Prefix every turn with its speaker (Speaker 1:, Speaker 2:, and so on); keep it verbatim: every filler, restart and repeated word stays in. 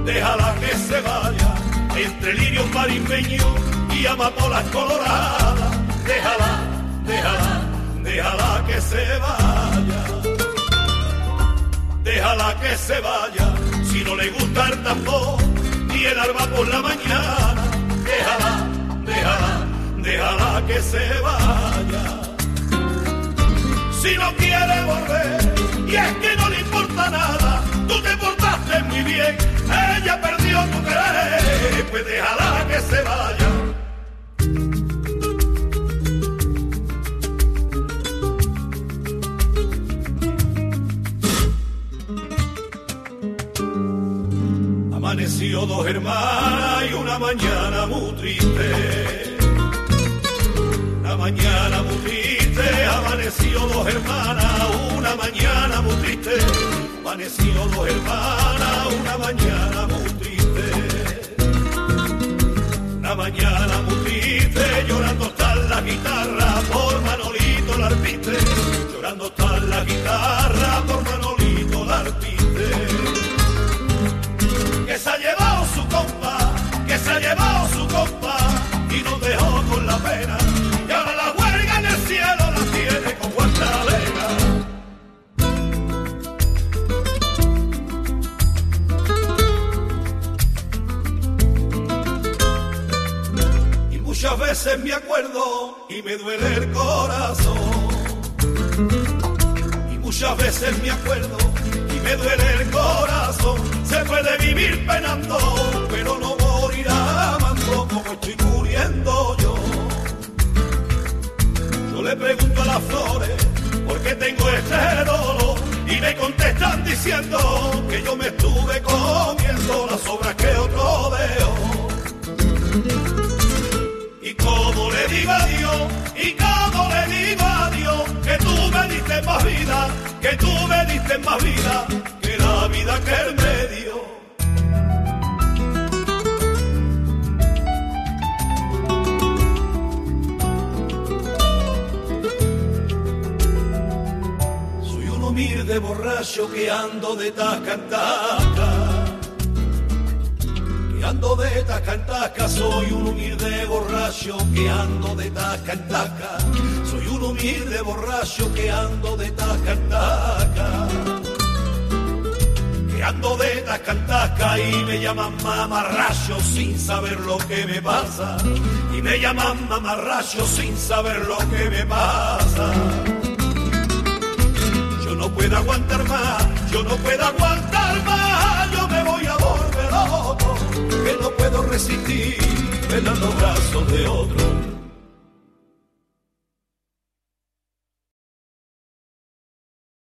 Speaker 1: déjala que se vaya, entre lirios marismeños y amapolas coloradas, déjala, déjala, déjala que se vaya, déjala que se vaya, si no le gusta el tambor ni el arpa por la mañana, déjala, déjala, déjala que se vaya. Si no quiere volver, y es que no le importa nada, tú te portaste muy bien, ella perdió tu querer, pues déjala que se vaya. Amaneció dos hermanas y una mañana muy triste, una mañana muy triste, amaneció dos hermanas, una mañana muy triste, amaneció dos hermanas, una mañana muy triste, una mañana muy triste, llorando está la guitarra por Manolito el arpiste, llorando está la guitarra por Manolito el arpiste, que se ha llevado su compa, que se ha llevado su compa y nos dejó con la pena. Y ahora la huelga en el cielo la tiene con Guantalena. Y muchas veces me acuerdo y me duele el corazón. Y muchas veces me acuerdo y me duele el corazón. Se puede vivir penando, pero no morir amando como estoy muriendo yo. Yo le pregunto a las flores por qué tengo este dolor y me contestan diciendo que yo me estuve comiendo las obras que otro veo. Y cómo le digo a Dios, y cómo le digo a Dios, que tú me diste más vida, que tú me diste más vida que la vida que él me dio. De borracho que ando de taca en taca, que ando de taca en taca, soy un humilde borracho que ando de taca en taca, soy un humilde borracho que ando de taca en taca, que ando de taca en taca y me llaman mamarracho sin saber lo que me pasa, y me llaman mamarracho sin saber lo que me pasa. No puedo aguantar más, yo no puedo aguantar más, yo me voy a volver loco, que no puedo resistir en los brazos de otro.